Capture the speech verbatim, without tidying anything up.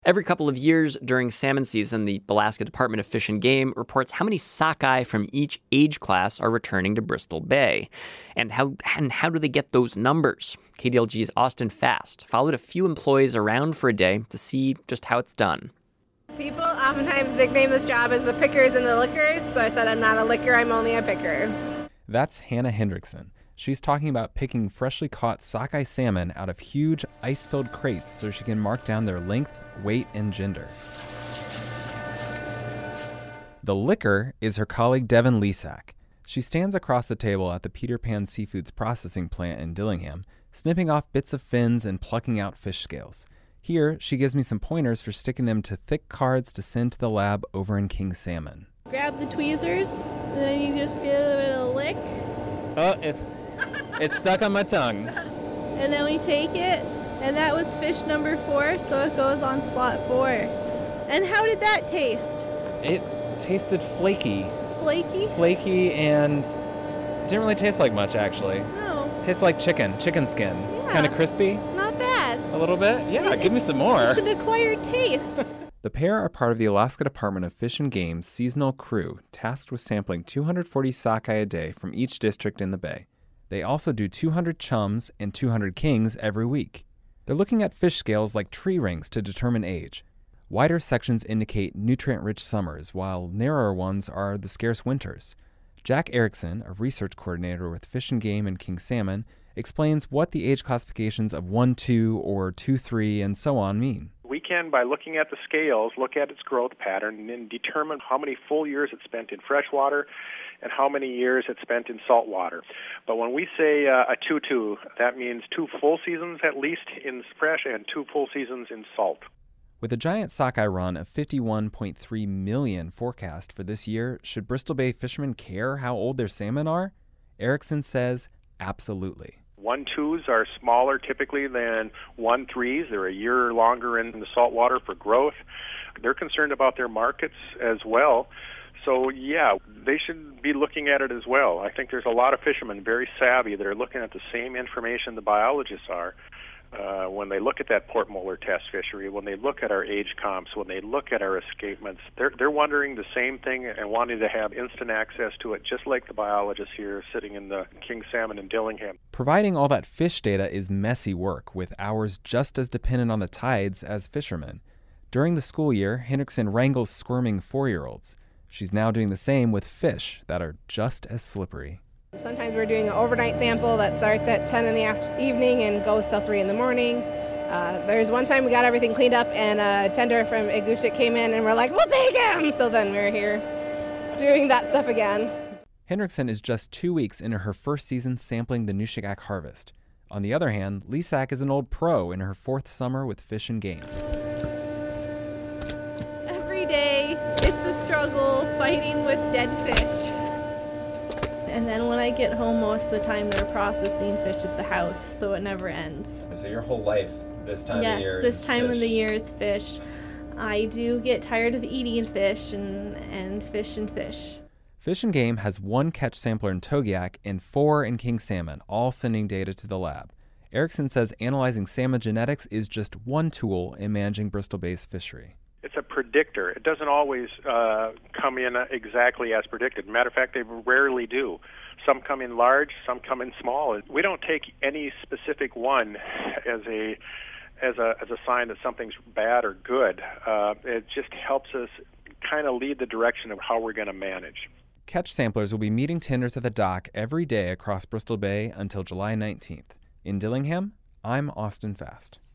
Every couple of years during salmon season, the Alaska Department of Fish and Game reports how many sockeye from each age class are returning to Bristol Bay. And how and how do they get those numbers? K D L G's Austin Fast followed a few employees around for a day to see just how it's done. People oftentimes nickname this job as the pickers and the lickers, so I said I'm not a licker, I'm only a picker. That's Hannah Hendrickson. She's talking about picking freshly caught sockeye salmon out of huge ice-filled crates so she can mark down their length, weight, and gender. The licker is her colleague Devin Lesak. She stands across the table at the Peter Pan Seafoods processing plant in Dillingham, snipping off bits of fins and plucking out fish scales. Here, she gives me some pointers for sticking them to thick cards to send to the lab over in King Salmon. Grab the tweezers, and then you just give it a lick. Oh, it, it's stuck on my tongue. And then we take it, and that was fish number four, so it goes on slot four. And how did that taste? It tasted flaky. Flaky? Flaky and didn't really taste like much, actually. No. Tasted like chicken, chicken skin. Yeah. Kind of crispy. Not bad. A little bit? Yeah, It's- give me some more. It's an acquired taste. The pair are part of the Alaska Department of Fish and Game's seasonal crew, tasked with sampling two hundred forty sockeye a day from each district in the bay. They also do two hundred chums and two hundred kings every week. They're looking at fish scales like tree rings to determine age. Wider sections indicate nutrient-rich summers, while narrower ones are the scarce winters. Jack Erickson, a research coordinator with Fish and Game and King Salmon, explains what the age classifications of one two or two three and so on mean. We can, by looking at the scales, look at its growth pattern and then determine how many full years it spent in freshwater and how many years it spent in saltwater. But when we say uh, a two two, that means two full seasons at least in fresh and two full seasons in salt. With a giant sockeye run of fifty-one point three million forecast for this year, should Bristol Bay fishermen care how old their salmon are? Erickson says, absolutely. One twos are smaller typically than one threes. They're a year longer in the saltwater for growth. They're concerned about their markets as well. So, yeah, they should be looking at it as well. I think there's a lot of fishermen very savvy that are looking at the same information the biologists are. Uh, when they look at that Port Moller test fishery, when they look at our age comps, when they look at our escapements, they're they're wondering the same thing and wanting to have instant access to it, just like the biologists here sitting in the King Salmon in Dillingham. Providing all that fish data is messy work, with hours just as dependent on the tides as fishermen. During the school year, Hendrickson wrangles squirming four-year-olds. She's now doing the same with fish that are just as slippery. Sometimes we're doing an overnight sample that starts at ten in the after- evening and goes till three in the morning. Uh, there's one time we got everything cleaned up and a tender from Egushik came in and we're like, we'll take him! So then we're here doing that stuff again. Hendrickson is just two weeks into her first season sampling the Nushagak harvest. On the other hand, Lesak is an old pro in her fourth summer with Fish and Game. Every day, it's a struggle fighting with dead fish. And then when I get home, most of the time they're processing fish at the house, so it never ends. So your whole life this time yes, of year this is time fish. of the year is fish. I do get tired of eating fish and, and fish and fish. Fish and Game has one catch sampler in Togiak and four in King Salmon, all sending data to the lab. Erickson says analyzing salmon genetics is just one tool in managing Bristol Bay's fishery. It's a predictor. It doesn't always uh, come in exactly as predicted. Matter of fact, they rarely do. Some come in large, some come in small. We don't take any specific one as a as a as a sign that something's bad or good. Uh, it just helps us kind of lead the direction of how we're going to manage. Catch samplers will be meeting tenders at the dock every day across Bristol Bay until July nineteenth. In Dillingham, I'm Austin Fast.